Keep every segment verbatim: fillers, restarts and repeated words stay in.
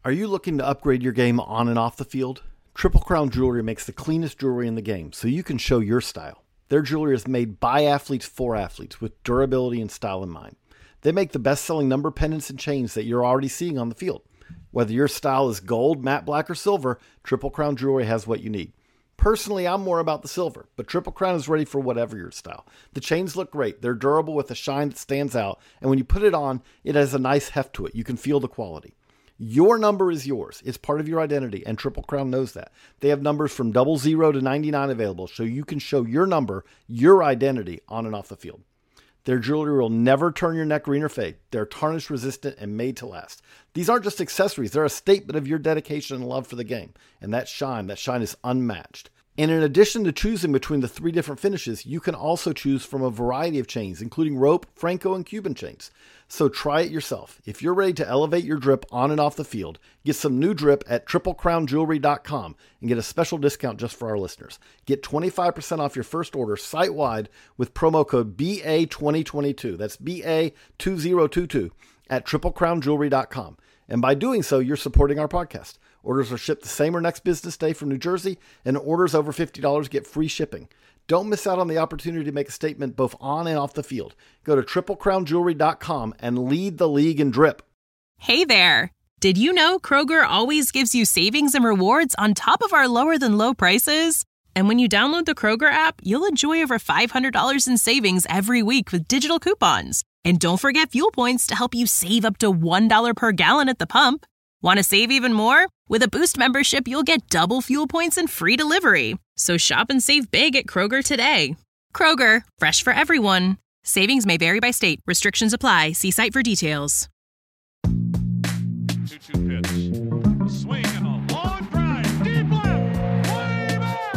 Are you looking to upgrade your game on and off the field? Triple Crown Jewelry makes the cleanest jewelry in the game, so you can show your style. Their jewelry is made by athletes for athletes with durability and style in mind. They make the best-selling number pendants and chains that you're already seeing on the field. Whether your style is gold, matte black, or silver, Triple Crown Jewelry has what you need. Personally, I'm more about the silver, but Triple Crown is ready for whatever your style. The chains look great. They're durable with a shine that stands out, and when you put it on, it has a nice heft to it. You can feel the quality. Your number is yours. It's part of your identity, and Triple Crown knows that. They have numbers from double zero to ninety-nine available, so you can show your number, your identity, on and off the field. Their jewelry will never turn your neck green or fade. They're tarnish resistant and made to last. These aren't just accessories. They're a statement of your dedication and love for the game. And that shine, that shine is unmatched. And in addition to choosing between the three different finishes, you can also choose from a variety of chains, including rope, Franco, and Cuban chains. So try it yourself. If you're ready to elevate your drip on and off the field, get some new drip at triple crown jewelry dot com and get a special discount just for our listeners. Get twenty-five percent off your first order site-wide with promo code B A twenty twenty-two. That's B A two thousand twenty-two at triple crown jewelry dot com. And by doing so, you're supporting our podcast. Orders are shipped the same or next business day from New Jersey, and orders over fifty dollars get free shipping. Don't miss out on the opportunity to make a statement both on and off the field. Go to triple crown jewelry dot com and lead the league in drip. Hey there! Did you know Kroger always gives you savings and rewards on top of our lower-than-low prices? And when you download the Kroger app, you'll enjoy over five hundred dollars in savings every week with digital coupons. And don't forget fuel points to help you save up to one dollar per gallon at the pump. Want to save even more? With a Boost membership, you'll get double fuel points and free delivery. So shop and save big at Kroger today. Kroger, fresh for everyone. Savings may vary by state. Restrictions apply. See site for details. two two pitch. A swing and a long drive. Deep left. Way back.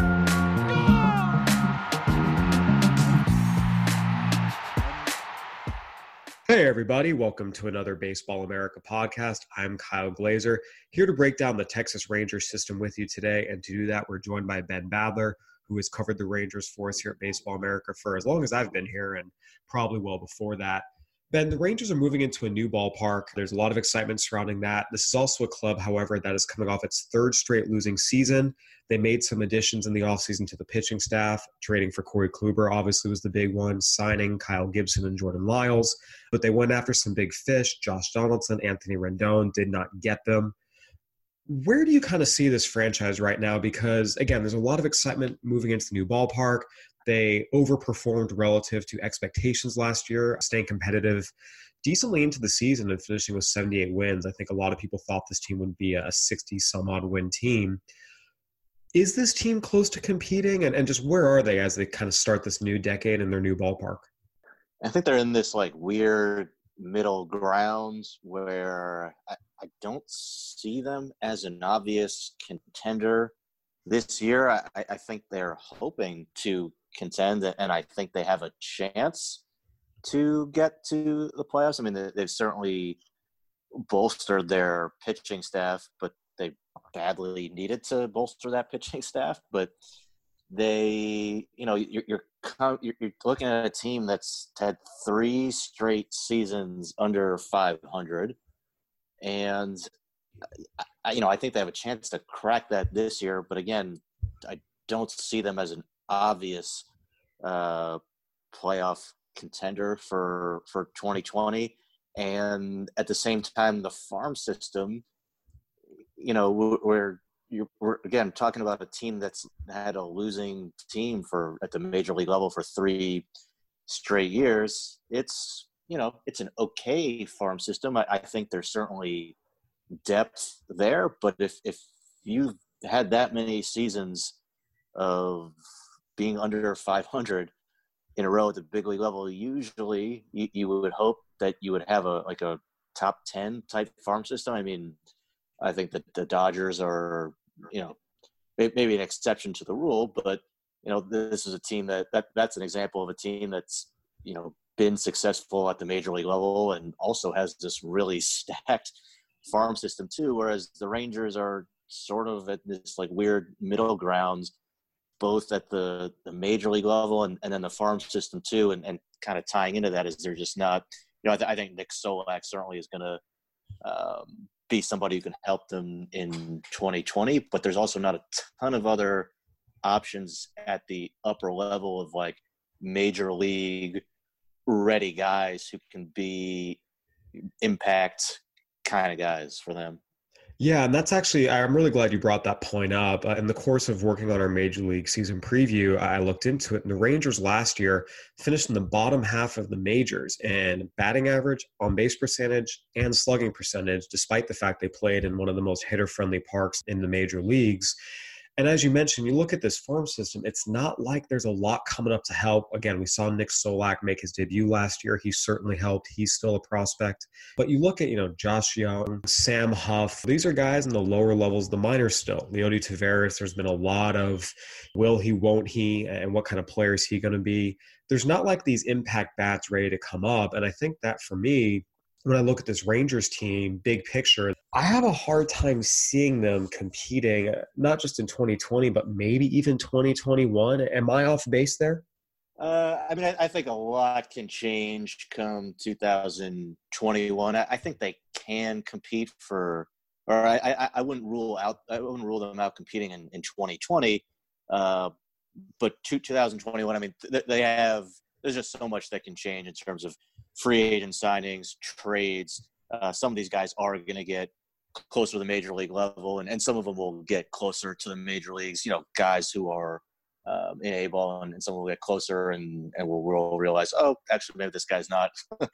Gone! Hey everybody, welcome to another Baseball America podcast. I'm Kyle Glazer, here to break down the Texas Rangers system with you today. And to do that, we're joined by Ben Badler, who has covered the Rangers for us here at Baseball America for as long as I've been here and probably well before that. Ben, the Rangers are moving into a new ballpark. There's a lot of excitement surrounding that. This is also a club, however, that is coming off its third straight losing season. They made some additions in the offseason to the pitching staff. Trading for Corey Kluber obviously was the big one, signing Kyle Gibson and Jordan Lyles. But they went after some big fish. Josh Donaldson, Anthony Rendon did not get them. Where do you kind of see this franchise right now? Because, again, there's a lot of excitement moving into the new ballpark. They overperformed relative to expectations last year, staying competitive decently into the season and finishing with seventy-eight wins. I think a lot of people thought this team would be a sixty-some-odd win team. Is this team close to competing? And, and just where are they as they kind of start this new decade in their new ballpark? I think they're in this like weird middle ground where I, I don't see them as an obvious contender this year. I, I think they're hoping to contend, and I think they have a chance to get to the playoffs. I mean, they, they've certainly bolstered their pitching staff, but they badly needed to bolster that pitching staff. But they, you know, you're you're, you're looking at a team that's had three straight seasons under five hundred, and I, you know, I think they have a chance to crack that this year. But again, I don't see them as an obvious uh, playoff contender for for twenty twenty. And at the same time, the farm system, you know, we're you're, we're again talking about a team that's had a losing team for at the major league level for three straight years. It's, you know, it's an okay farm system. I, I think there's certainly depth there, but if if you've had that many seasons of being under five hundred in a row at the big league level, usually you, you would hope that you would have a like a top ten type farm system. I mean, I think that the Dodgers are, you know, maybe an exception to the rule, but you know, this is a team that, that that's an example of a team that's, you know, been successful at the major league level and also has this really stacked farm system too. Whereas the Rangers are sort of at this like weird middle ground, both at the, the major league level and, and then the farm system too. And, and kind of tying into that is they're just not, you know, I, th- I think Nick Solak certainly is going to um, be somebody who can help them in twenty twenty, but there's also not a ton of other options at the upper level of like major league ready guys who can be impact kind of guys for them. Yeah, and that's actually, I'm really glad you brought that point up. Uh, in the course of working on our Major League season preview, I looked into it, and the Rangers last year finished in the bottom half of the majors in batting average, on-base percentage, and slugging percentage, despite the fact they played in one of the most hitter-friendly parks in the major leagues. And as you mentioned, you look at this farm system, it's not like there's a lot coming up to help. Again, we saw Nick Solak make his debut last year. He certainly helped. He's still a prospect. But you look at, you know, Josh Young, Sam Huff. These are guys in the lower levels of the minors still. Leody Taveras, there's been a lot of will he, won't he, and what kind of player is he going to be. There's not like these impact bats ready to come up. And I think that for me, when I look at this Rangers team, big picture, I have a hard time seeing them competing, not just in twenty twenty, but maybe even twenty twenty-one. Am I off base there? Uh, I mean, I, I think a lot can change come two thousand twenty-one. I, I think they can compete for, or I, I, I wouldn't rule out, I wouldn't rule them out competing in, in twenty twenty. Uh, but two, twenty twenty-one, I mean, th- they have, there's just so much that can change in terms of free agent signings, trades. Uh, some of these guys are going to get closer to the major league level, and, and some of them will get closer to the major leagues. You know, guys who are um, in A-ball, and, and some will get closer, and, and we'll, we'll realize, oh, actually, maybe this guy's not,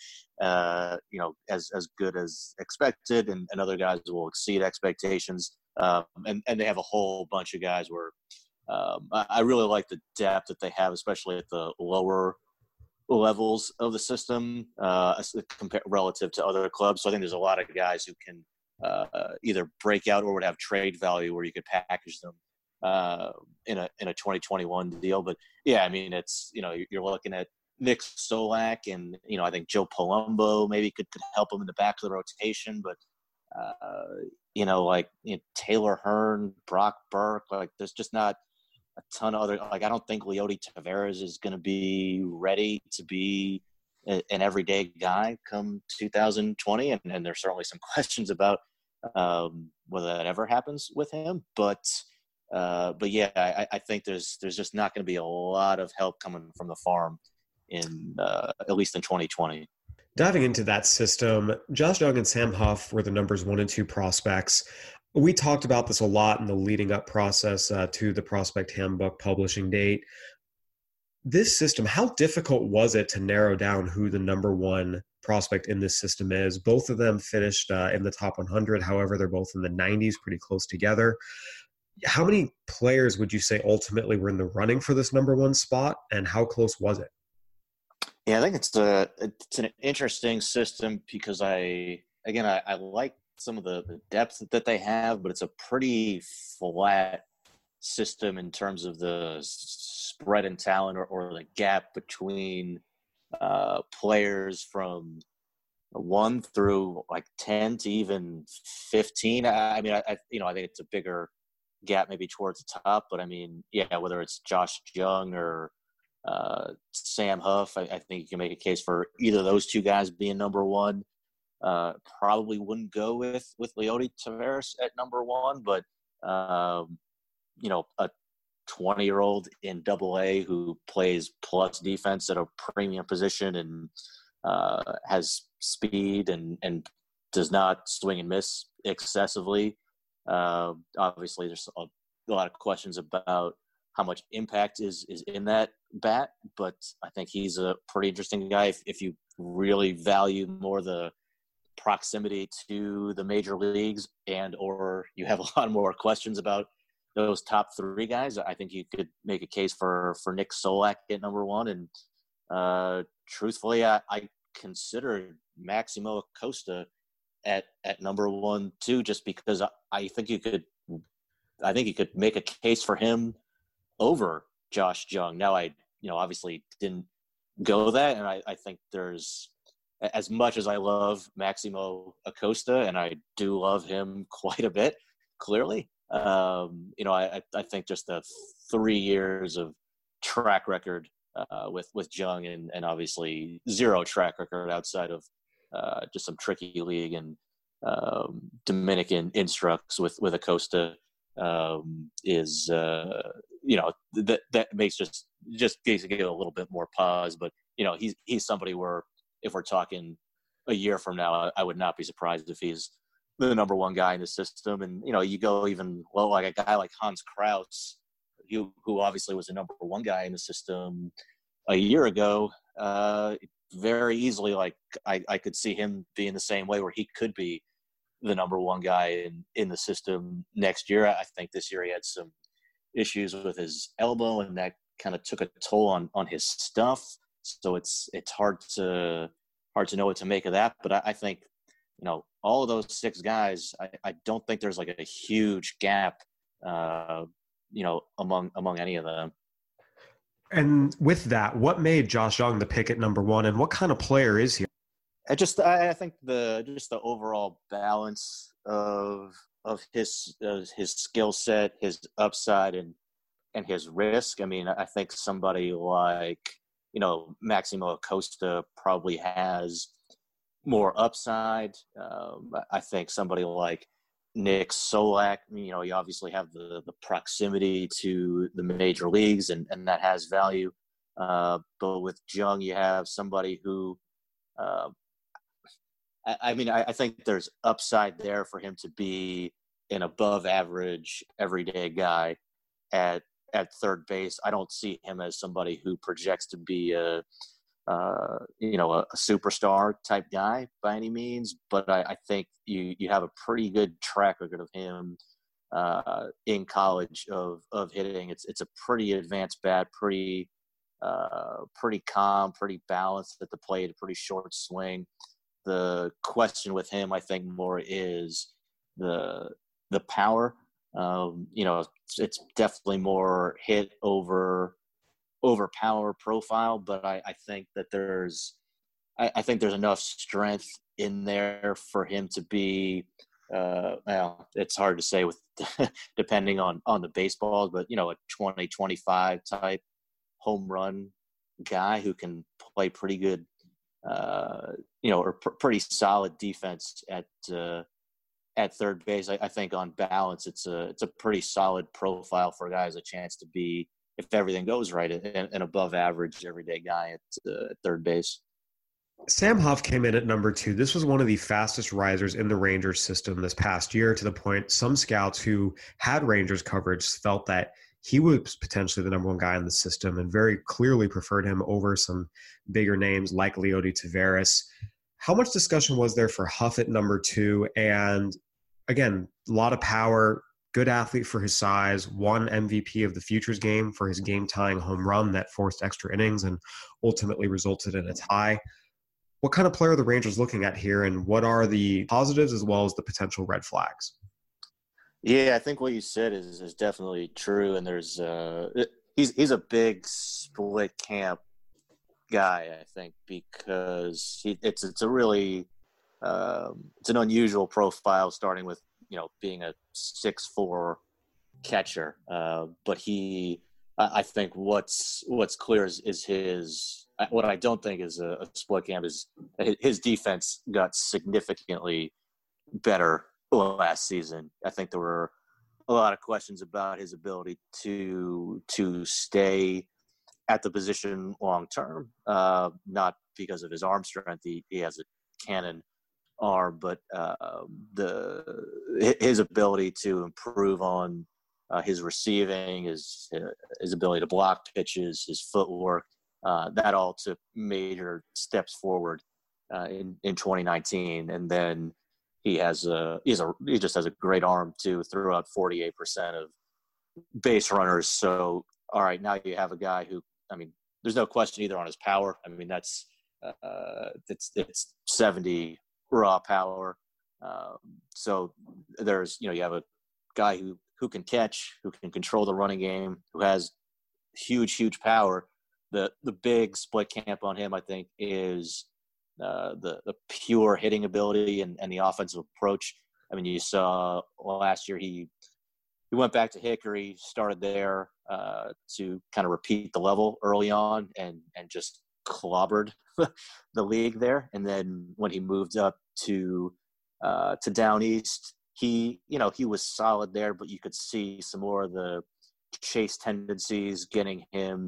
uh, you know, as as good as expected, and, and other guys will exceed expectations. Um, and, and they have a whole bunch of guys where um, I, I really like the depth that they have, especially at the lower levels of the system uh, compared relative to other clubs. So I think there's a lot of guys who can uh, either break out or would have trade value where you could package them uh, in a in a twenty twenty-one deal. But yeah, I mean, it's, you know, you're looking at Nick Solak, and, you know, I think Joe Palumbo maybe could, could help him in the back of the rotation, but uh, you know, like, you know, Taylor Hearn, Brock Burke, like there's just not a ton of other, like, I don't think Leody Taveras is going to be ready to be a, an everyday guy come two thousand twenty. And, and there's certainly some questions about um, whether that ever happens with him. But, uh, but yeah, I, I think there's, there's just not going to be a lot of help coming from the farm in, uh, at least in twenty twenty. Diving into that system, Josh Young and Sam Huff were the numbers one and two prospects. We talked about this a lot in the leading up process uh, to the Prospect Handbook publishing date. This system, how difficult was it to narrow down who the number one prospect in this system is? Both of them finished uh, in the top one hundred. However, they're both in the nineties, pretty close together. How many players would you say ultimately were in the running for this number one spot, and how close was it? Yeah, I think it's a, it's an interesting system because I, again, I, I like some of the, the depth that they have, but it's a pretty flat system in terms of the spread in talent, or, or the gap between uh, players from one through like ten to even fifteen. I, I mean, I, I you know I think it's a bigger gap maybe towards the top, but I mean, yeah, whether it's Josh Young or uh, Sam Huff, I, I think you can make a case for either of those two guys being number one. Uh, probably wouldn't go with with Leody Taveras at number one, but um, you know, a twenty-year-old in Double A who plays plus defense at a premium position and uh, has speed and and does not swing and miss excessively. Uh, obviously, there's a, a lot of questions about how much impact is is in that bat, but I think he's a pretty interesting guy if, if you really value more the proximity to the major leagues, and or you have a lot more questions about those top three guys. I think you could make a case for for Nick Solak at number one, and uh truthfully I, I consider Maximo Acosta at at number one too, just because I, I think you could I think you could make a case for him over Josh Young. Now, I you know obviously didn't go that, and I, I think there's, as much as I love Maximo Acosta, and I do love him quite a bit, clearly, um, you know, I, I think just the three years of track record uh, with with Young, and, and obviously zero track record outside of uh, just some tricky league and um, Dominican instructs with with Acosta um, is uh, you know that that makes just just basically a little bit more pause. But you know he's he's somebody where if we're talking a year from now, I, I would not be surprised if he's the number one guy in the system. And you know you go even well like a guy like Hans Kraus, who who obviously was the number one guy in the system a year ago. Uh, very easily, like I, I could see him being the same way where he could be the number one guy in, in the system next year. I think this year he had some issues with his elbow, and that kind of took a toll on, on his stuff. So it's it's hard to hard to know what to make of that. But I, I think, you know, all of those six guys, I, I don't think there's like a huge gap, uh, you know, among among any of them. And with that, what made Josh Jung the pick at number one, and what kind of player is he? I just I, I think the just the overall balance of of his uh, his skill set, his upside, and and his risk. I mean, I think somebody like, you know, Maximo Acosta probably has more upside. Um, I think somebody like Nick Solak, you know, you obviously have the, the proximity to the major leagues, and, and that has value. Uh, but with Jung, you have somebody who, uh, I, I mean, I, I think there's upside there for him to be an above average everyday guy at at third base. I don't see him as somebody who projects to be a, uh, you know, a, a superstar type guy by any means, but I, I think you, you have a pretty good track record of him uh, in college of, of hitting. It's, it's a pretty advanced bat, pretty, uh, pretty calm, pretty balanced at the plate, a pretty short swing. The question with him, I think more is the, the power. Um, you know, it's, it's definitely more hit over, over power profile, but I, I think that there's, I, I think there's enough strength in there for him to be, uh, well, it's hard to say with depending on, on the baseball, but you know, a twenty, twenty-five type home run guy who can play pretty good, uh, you know, or pr- pretty solid defense at, uh, at third base. I, I think on balance, it's a, it's a pretty solid profile for a guy as a chance to be, if everything goes right, an, an above average everyday guy at uh, third base. Sam Huff came in at number two. This was one of the fastest risers in the Rangers system this past year, to the point some scouts who had Rangers coverage felt that he was potentially the number one guy in the system and very clearly preferred him over some bigger names like Leody Taveras. How much discussion was there for Huff at number two? And again, a lot of power, good athlete for his size, won M V P of the Futures game for his game-tying home run that forced extra innings and ultimately resulted in a tie. What kind of player are the Rangers looking at here, and what are the positives as well as the potential red flags? Yeah, I think what you said is is definitely true, and there's uh, he's he's a big split camp guy, I think, because he, it's it's a really um, it's an unusual profile, starting with, you know, being a six four catcher, uh, but he, I think what's what's clear is, is his. What I don't think is a, a split camp is his defense got significantly better last season. I think there were a lot of questions about his ability to to stay at the position long term, uh, not because of his arm strength. He, he has a cannon arm, but uh, the his ability to improve on uh, his receiving, his his ability to block pitches, his footwork, uh, that all took major steps forward uh, in in twenty nineteen. And then he has a he's a he just has a great arm too. Threw out forty-eight percent of base runners. So all right, now you have a guy who, I mean, there's no question either on his power. I mean, that's uh, it's it's seventy raw power. Um, so there's, you know, you have a guy who, who can catch, who can control the running game, who has huge, huge power. The the big split camp on him, I think, is uh, the, the pure hitting ability and, and the offensive approach. I mean, you saw well, last year he he went back to Hickory, started there uh, to kind of repeat the level early on, and and just clobbered the league there. And then when he moved up to uh, to Down East, he, you know, he was solid there, but you could see some more of the chase tendencies getting him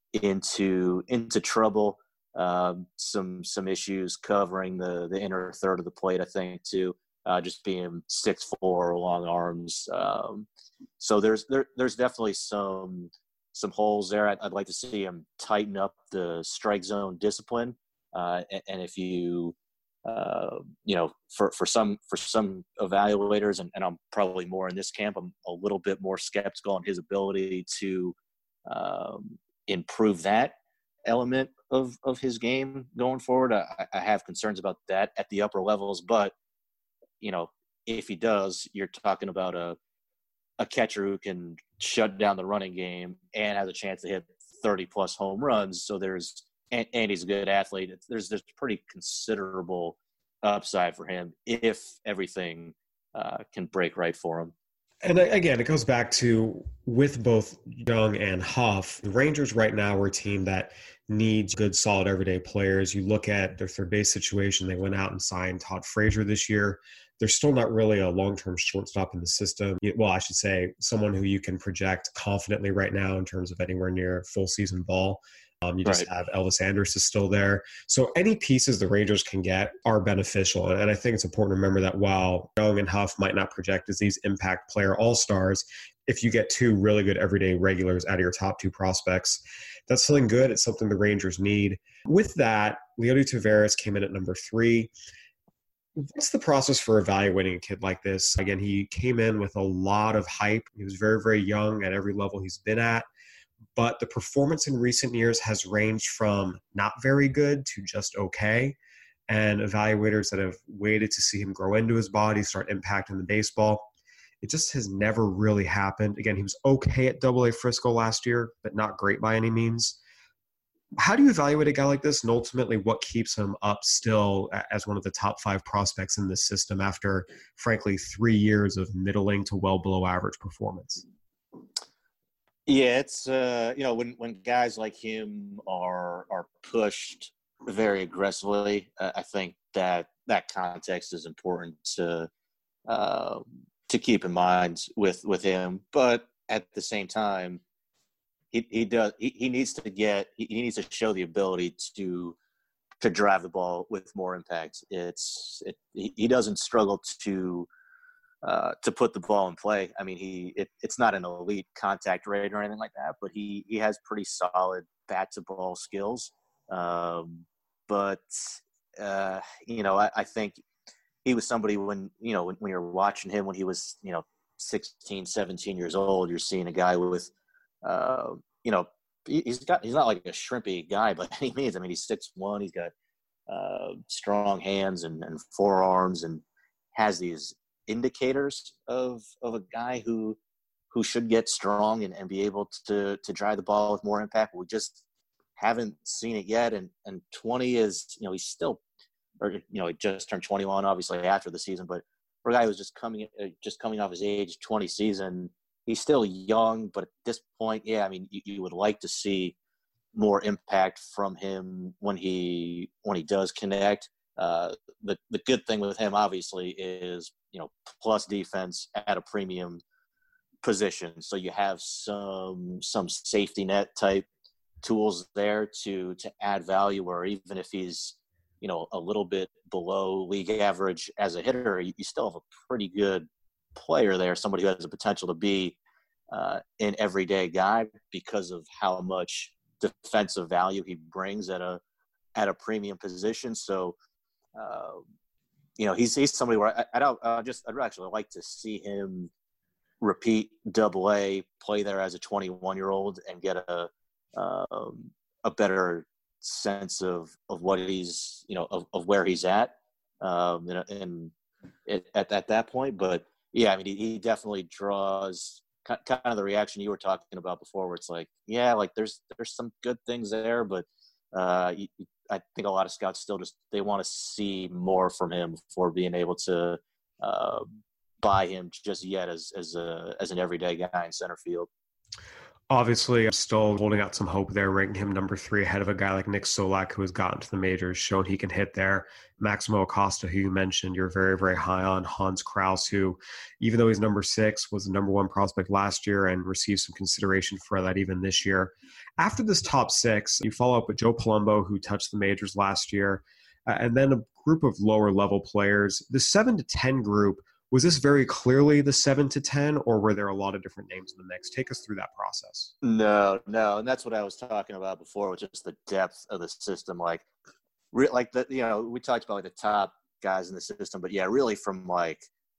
into into trouble. Um, some some issues covering the the inner third of the plate, I think, too. Uh, just being six four, long arms. Um, so there's there there's definitely some some holes there. I'd, I'd like to see him tighten up the strike zone discipline. Uh, and, and if you uh, you know, for for some for some evaluators, and, and I'm probably more in this camp, I'm a little bit more skeptical on his ability to um, improve that element of of his game going forward. I, I have concerns about that at the upper levels, but you know, if he does, you're talking about a a catcher who can shut down the running game and has a chance to hit thirty plus home runs. So there's and, and he's a good athlete. There's there's pretty considerable upside for him if everything uh, can break right for him. And again, it goes back to with both Young and Huff, the Rangers right now are a team that needs good, solid, everyday players. You look at their third base situation, they went out and signed Todd Frazier this year. They're still not really a long-term shortstop in the system. Well, I should say someone who you can project confidently right now in terms of anywhere near full season ball. Um, you just right. have Elvis Andrus is still there. So any pieces the Rangers can get are beneficial. And I think it's important to remember that while Young and Huff might not project as these impact player all-stars, if you get two really good everyday regulars out of your top two prospects, that's something good. It's something the Rangers need. With that, Leody Taveras came in at number three. What's the process for evaluating a kid like this? Again, he came in with a lot of hype. He was very, very young at every level he's been at. But the performance in recent years has ranged from not very good to just okay. And evaluators that have waited to see him grow into his body, start impacting the baseball, it just has never really happened. Again, he was okay at Double A Frisco last year, but not great by any means. How do you evaluate a guy like this, and ultimately what keeps him up still as one of the top five prospects in this system after, frankly, three years of middling to well below average performance? Yeah, it's uh, you know, when when guys like him are are pushed very aggressively, uh, I think that that context is important to uh, to keep in mind with with him. But at the same time, he he does he, he needs to get he, he needs to show the ability to to drive the ball with more impact. It's it, he, he doesn't struggle to. Uh, to put the ball in play. I mean, he it, it's not an elite contact rate or anything like that, but he he has pretty solid bat to ball skills. Um, but uh, you know, I, I think he was somebody when you know when, when you're watching him when he was you know sixteen, seventeen years old, you're seeing a guy with uh, you know he, he's got he's not like a shrimpy guy by any means. I mean, he's six one. He's got uh, strong hands and, and forearms and has these indicators of of a guy who who should get strong and, and be able to to drive the ball with more impact. We just haven't seen it yet. And and twenty is, you know, he's still, or you know, he just turned twenty-one, obviously after the season. But for a guy who's just coming uh, just coming off his age twenty season, he's still young. But at this point, yeah, I mean, you, you would like to see more impact from him when he when he does connect. Uh, the the good thing with him, obviously, is you know plus defense at a premium position, so you have some some safety net type tools there to to add value. Where even if he's you know a little bit below league average as a hitter, you, you still have a pretty good player there, somebody who has the potential to be uh, an everyday guy because of how much defensive value he brings at a at a premium position. So. Uh, you know, he's he's somebody where I, I don't I just I'd actually like to see him repeat Double A, play there as a twenty-one year old, and get a um, a better sense of, of what he's you know of, of where he's at, um, and, and it, at at that point. But yeah, I mean, he, he definitely draws kind of the reaction you were talking about before, where it's like, yeah, like there's there's some good things there, but uh, you, I think a lot of scouts still just they want to see more from him before being able to uh, buy him just yet as as a as an everyday guy in center field. Obviously, I'm still holding out some hope there, ranking him number three ahead of a guy like Nick Solak, who has gotten to the majors, shown he can hit there. Maximo Acosta, who you mentioned, you're very, very high on. Hans Kraus, who, even though he's number six, was the number one prospect last year and received some consideration for that even this year. After this top six, you follow up with Joe Palumbo, who touched the majors last year, uh, and then a group of lower level players. The seven to ten group, was this very clearly the seven to ten, or were there a lot of different names in the mix? Take us through that process. No, no, and that's what I was talking about before, with just the depth of the system. Like, re- like the you know we talked about like the top guys in the system, but yeah, really from like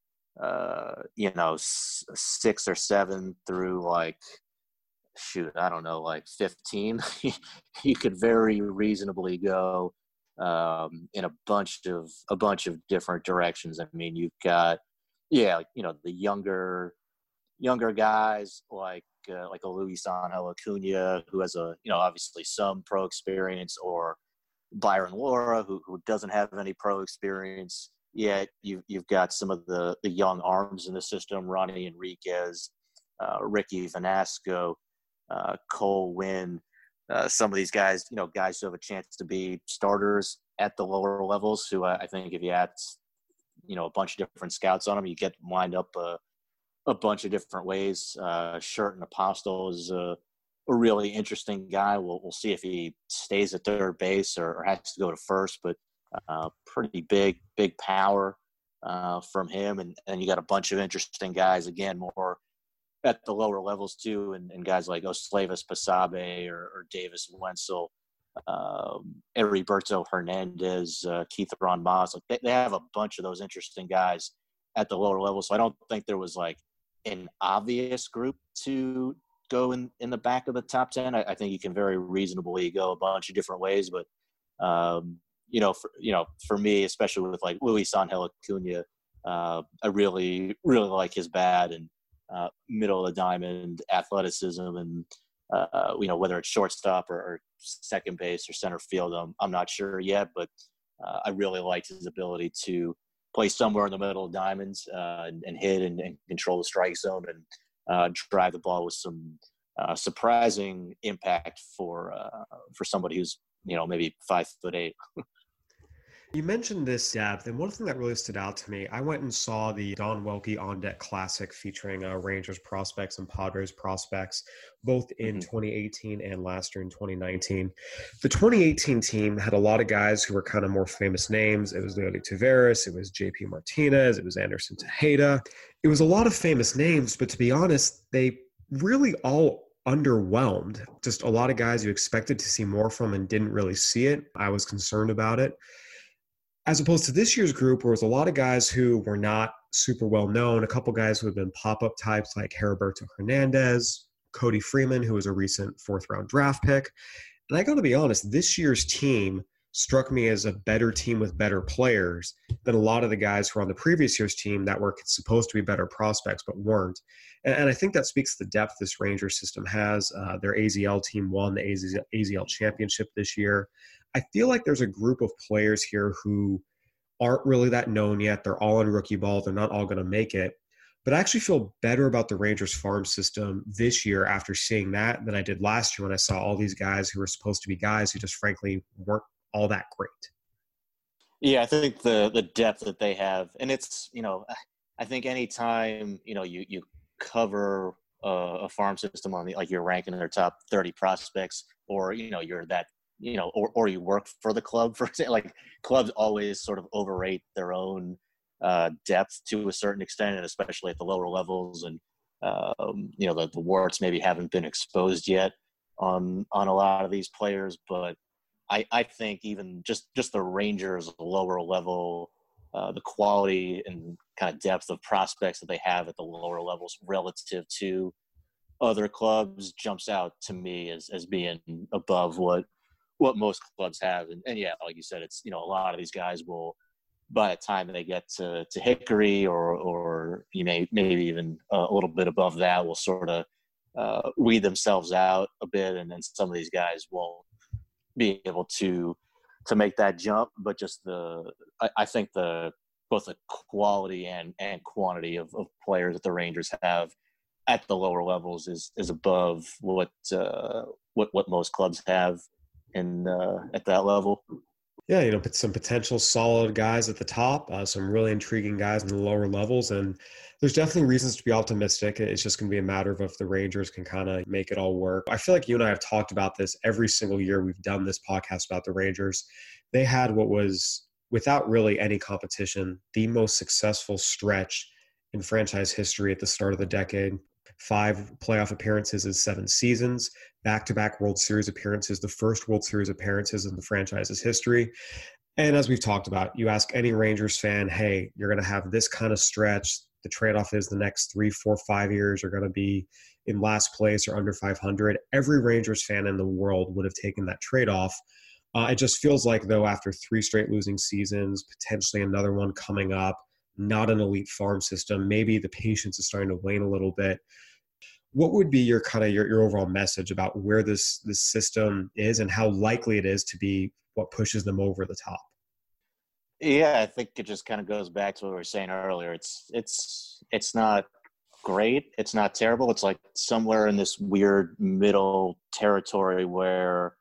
uh, you know s- six or seven through like shoot, I don't know, like fifteen, you could very reasonably go um, in a bunch of a bunch of different directions. I mean, you've got yeah, you know, the younger younger guys like uh, like a Luis Angel Acuna, who has a you know obviously some pro experience, or Byron Laura, who who doesn't have any pro experience yet. You've you've got some of the the young arms in the system: Ronnie Enriquez, uh, Ricky Vanasco, uh, Cole Winn. Uh, some of these guys, you know, guys who have a chance to be starters at the lower levels. Who uh, I think if you add you know a bunch of different scouts on them, you get lined up a, a bunch of different ways. Uh, Sherten Apostle is a, a really interesting guy. We'll we'll see if he stays at third base or, or has to go to first, but uh, pretty big big power uh, from him. And and you got a bunch of interesting guys again, more at the lower levels too, and, and guys like Oslavas Pasabe or, or Davis Wenzel. Um, Heriberto Hernandez, uh, Keith Ron Moss, like they, they have a bunch of those interesting guys at the lower level. So I don't think there was like an obvious group to go in, in the back of the top ten. I, I think you can very reasonably go a bunch of different ways, but um, you know, for, you know, for me, especially with like Luis Angel Acuna, uh, I really, really like his bat and uh, middle of the diamond athleticism, and uh, you know, whether it's shortstop or, or second base or center field, I'm, I'm not sure yet, but uh, I really liked his ability to play somewhere in the middle of diamonds uh, and, and hit and, and control the strike zone and uh, drive the ball with some uh, surprising impact for uh, for somebody who's you know maybe five foot eight. You mentioned this depth, and one thing that really stood out to me, I went and saw the Don Welke On Deck Classic featuring uh, Rangers prospects and Padres prospects, both in mm-hmm. twenty eighteen and last year in twenty nineteen. The twenty eighteen team had a lot of guys who were kind of more famous names. It was Leody Taveras, it was J P Martinez, it was Anderson Tejeda. It was a lot of famous names, but to be honest, they really all underwhelmed. Just a lot of guys you expected to see more from and didn't really see it. I was concerned about it. As opposed to this year's group, where it was a lot of guys who were not super well known, a couple guys who have been pop-up types like Heriberto Hernandez, Cody Freeman, who was a recent fourth-round draft pick. And I got to be honest, this year's team struck me as a better team with better players than a lot of the guys who were on the previous year's team that were supposed to be better prospects but weren't. And, and I think that speaks to the depth this Rangers system has. Uh, their A Z L team won the A Z L championship this year. I feel like there's a group of players here who aren't really that known yet. They're all on rookie ball. They're not all going to make it. But I actually feel better about the Rangers farm system this year after seeing that than I did last year when I saw all these guys who were supposed to be guys who just frankly weren't all that great. Yeah, I think the the depth that they have, and it's, you know, I think anytime, you know, you, you cover a, a farm system on the, like you're ranking their top thirty prospects, or, you know, you're that, you know, or, or you work for the club, for example, like clubs always sort of overrate their own uh, depth to a certain extent, and especially at the lower levels. And, um, you know, the, the warts maybe haven't been exposed yet on, on a lot of these players. But I, I think even just, just the Rangers lower level, uh, the quality and kind of depth of prospects that they have at the lower levels relative to other clubs jumps out to me as, as being above what, what most clubs have. And, and yeah, like you said, it's, you know, a lot of these guys will, by the time they get to, to Hickory or, or you may, maybe even a little bit above that, will sort of uh, weed themselves out a bit. And then some of these guys won't be able to, to make that jump. But just the, I, I think the, both the quality and, and quantity of, of players that the Rangers have at the lower levels is is above what uh, what what most clubs have in uh, at that level. Yeah, you know, but some potential solid guys at the top, uh, some really intriguing guys in the lower levels, and there's definitely reasons to be optimistic. It's just going to be a matter of if the Rangers can kind of make it all work. I feel like you and I have talked about this every single year we've done this podcast about the Rangers. They had what was, without really any competition, the most successful stretch in franchise history at the start of the decade. Five playoff appearances in seven seasons, back-to-back World Series appearances, the first World Series appearances in the franchise's history. And as we've talked about, you ask any Rangers fan, hey, you're going to have this kind of stretch. The trade-off is the next three, four, five years are going to be in last place or under five hundred. Every Rangers fan in the world would have taken that trade-off. Uh, it just feels like, though, after three straight losing seasons, potentially another one coming up, not an elite farm system, maybe the patience is starting to wane a little bit. What would be your kind of your, your overall message about where this this system is and how likely it is to be what pushes them over the top? Yeah, I think it just kind of goes back to what we were saying earlier. It's it's it's not great. It's not terrible. It's like somewhere in this weird middle territory where,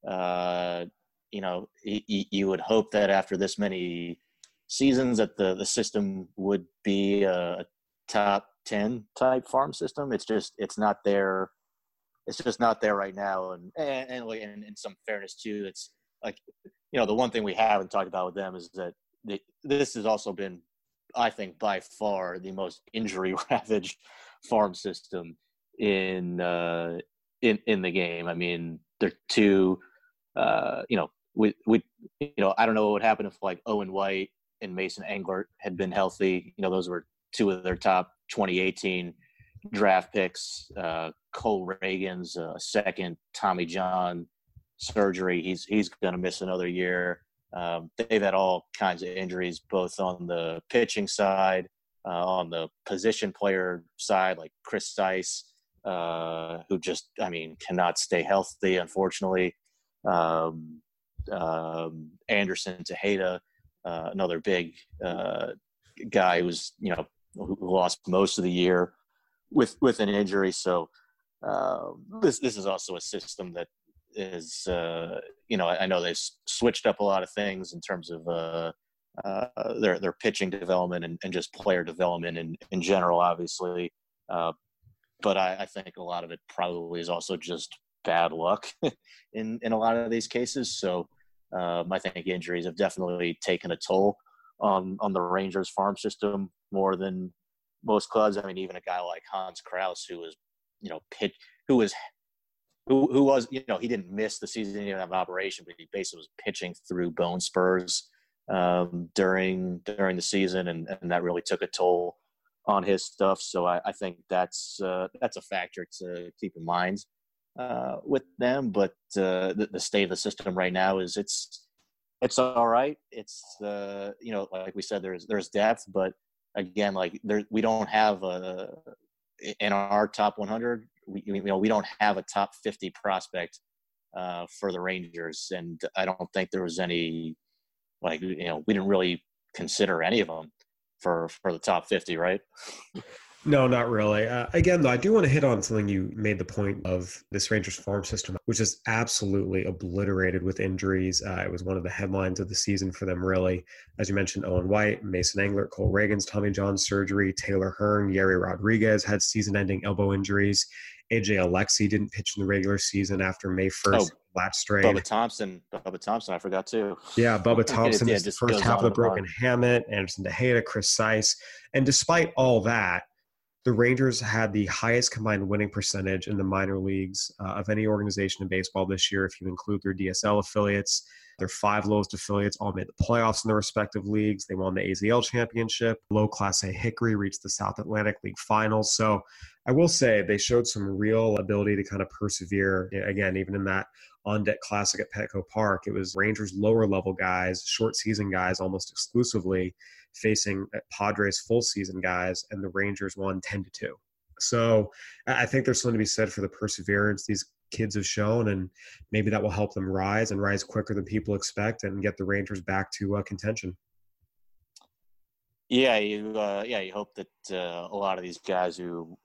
uh, you know, y- y- you would hope that after this many seasons that the, the system would be a top ten type farm system. It's just, it's not there. It's just not there right now. And, and, and in, in some fairness too, it's like, you know, the one thing we haven't talked about with them is that the, this has also been, I think, by far the most injury ravaged farm system in, uh, in, in the game. I mean, they're two, uh, you know, we, we, you know, I don't know what would happen if like Owen White and Mason Englert had been healthy. You know, those were two of their top twenty eighteen draft picks. Uh, Cole Reagan's uh, second Tommy John surgery. He's he's going to miss another year. Um, they've had all kinds of injuries, both on the pitching side, uh, on the position player side, like Chris Seiss, uh, who just, I mean, cannot stay healthy, unfortunately. Um, um, Anderson Tejeda, uh, another big uh, guy who was, you know, who lost most of the year with with an injury. So uh, this this is also a system that is, uh, you know, I, I know they've switched up a lot of things in terms of uh, uh, their their pitching development and, and just player development in, in general, obviously. Uh, but I, I think a lot of it probably is also just bad luck in, in a lot of these cases. So um, I think injuries have definitely taken a toll on, on the Rangers farm system more than most clubs. I mean, even a guy like Hans Kraus, who was, you know, pitch, who was, who, who was, you know, he didn't miss the season, he didn't have an operation, but he basically was pitching through bone spurs um, during, during the season. And, and that really took a toll on his stuff. So I, I think that's, uh, that's a factor to keep in mind uh, with them. But uh, the, the state of the system right now is it's, it's all right. It's, uh, you know, like we said, there's, there's depth, but again, like there, we don't have a, in our top one hundred, we, you know, we don't have a top fifty prospect uh, for the Rangers. And I don't think there was any, like, you know, we didn't really consider any of them for, for the top fifty, right? No, not really. Uh, again, though, I do want to hit on something you made the point of this Rangers farm system, which is absolutely obliterated with injuries. Uh, it was one of the headlines of the season for them, really. As you mentioned, Owen White, Mason Englert, Cole Reagan's Tommy John surgery, Taylor Hearn, Yerry Rodriguez had season-ending elbow injuries. A J Alexy didn't pitch in the regular season after May first. Oh, lat strain. Bubba Thompson. Bubba Thompson, I forgot too. Yeah, Bubba Thompson yeah, is the first half of the broken hamate, Anderson Tejeda, Chris Seiss. And despite all that, the Rangers had the highest combined winning percentage in the minor leagues uh, of any organization in baseball this year, if you include their D S L affiliates. Their five lowest affiliates all made the playoffs in their respective leagues. They won the A Z L championship. Low Class A Hickory reached the South Atlantic League finals. So I will say they showed some real ability to kind of persevere. Again, even in that on-deck classic at Petco Park, it was Rangers lower level guys, short season guys almost exclusively, facing Padres full season guys, and the Rangers won ten to two. So I think there's something to be said for the perseverance these kids have shown, and maybe that will help them rise and rise quicker than people expect and get the Rangers back to uh, contention. Yeah, you uh, yeah, you hope that uh, a lot of these guys who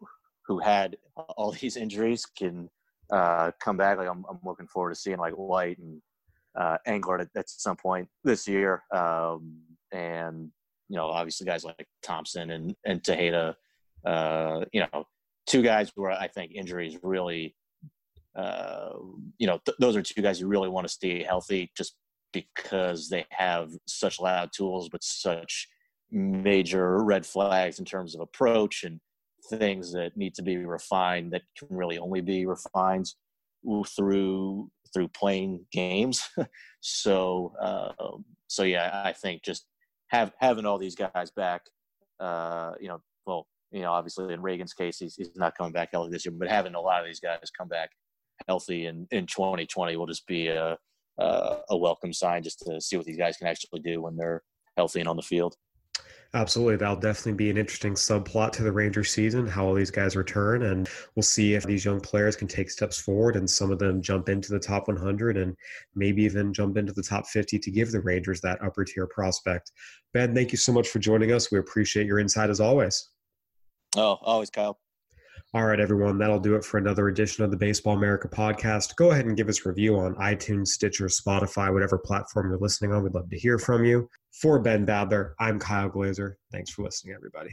who had all these injuries can uh, come back. Like I'm, I'm looking forward to seeing like White and uh, Englert at, at some point this year, um, and you know, obviously guys like Thompson and and Tejeda, uh, you know, two guys where I think injuries really, uh, you know, th- those are two guys you really want to stay healthy, just because they have such loud tools, but such major red flags in terms of approach and things that need to be refined that can really only be refined through through playing games. so uh, so yeah, I think just have having all these guys back, uh, you know, well, you know, obviously in Reagan's case, he's, he's not coming back healthy this year, but having a lot of these guys come back healthy in, in twenty twenty will just be a, a a welcome sign, just to see what these guys can actually do when they're healthy and on the field. Absolutely. That'll definitely be an interesting subplot to the Rangers season, how all these guys return. And we'll see if these young players can take steps forward and some of them jump into the top one hundred and maybe even jump into the top fifty to give the Rangers that upper tier prospect. Ben, thank you so much for joining us. We appreciate your insight as always. Oh, always, Kyle. All right, everyone, that'll do it for another edition of the Baseball America podcast. Go ahead and give us a review on iTunes, Stitcher, Spotify, whatever platform you're listening on. We'd love to hear from you. For Ben Badler, I'm Kyle Glaser. Thanks for listening, everybody.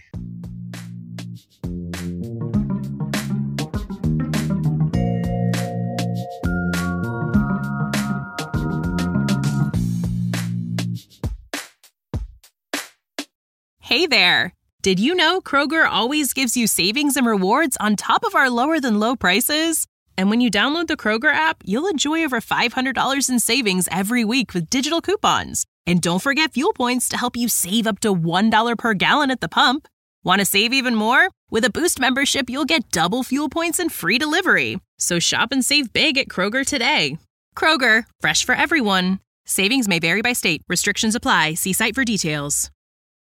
Hey there! Did you know Kroger always gives you savings and rewards on top of our lower than low prices? And when you download the Kroger app, you'll enjoy over five hundred dollars in savings every week with digital coupons. And don't forget fuel points to help you save up to one dollar per gallon at the pump. Want to save even more? With a Boost membership, you'll get double fuel points and free delivery. So shop and save big at Kroger today. Kroger, fresh for everyone. Savings may vary by state. Restrictions apply. See site for details.